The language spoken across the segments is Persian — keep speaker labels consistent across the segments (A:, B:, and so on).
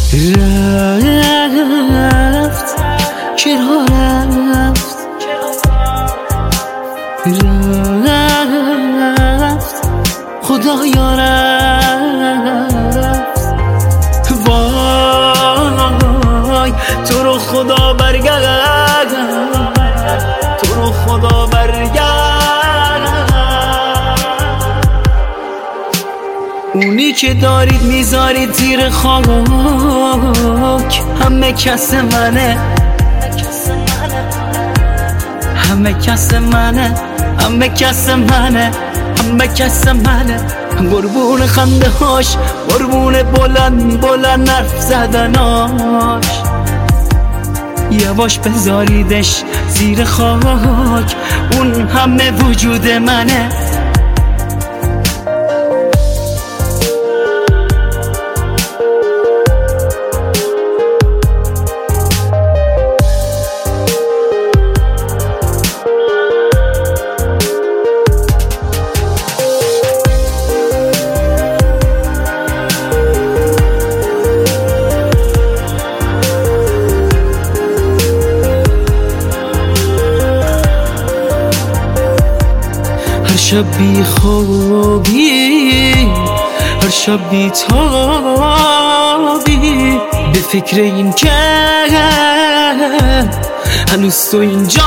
A: رفت چرا رفت، رفت خدایا رفت. وای تو رو خدا برگرد، تو رو خدا برگرد. اونی که دارید میذارید زیر خاک همه کس منه، همه کس منه، همه کس منه، همه کس منه. قربون خنده هاش، قربون بلند بلند حرف زدناش. یواش بذاریدش زیر خاک، اون همه وجود منه. هر شب بی خوابی، هر شب بی تابی، به فکر این که هنوز تو اینجایی.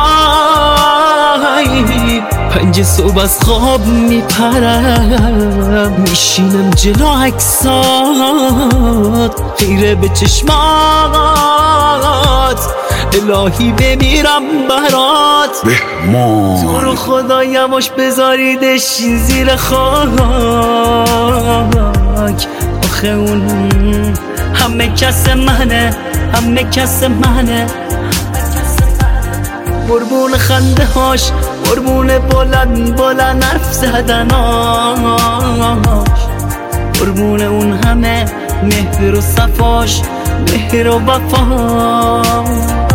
A: 5 صبح از خواب میپرم، میشینم جلو عکسات، خیره به چشمات، الهی بمیرم برات. تو رو خدا یواش بذاریدش زیر خاک. آخه اون همه کس منه، همه کس منه. قربون خنده هاش، قربون بلند بلند حرف زدناش. قربون اون همه مهر و صفاش، مهر و وفاش.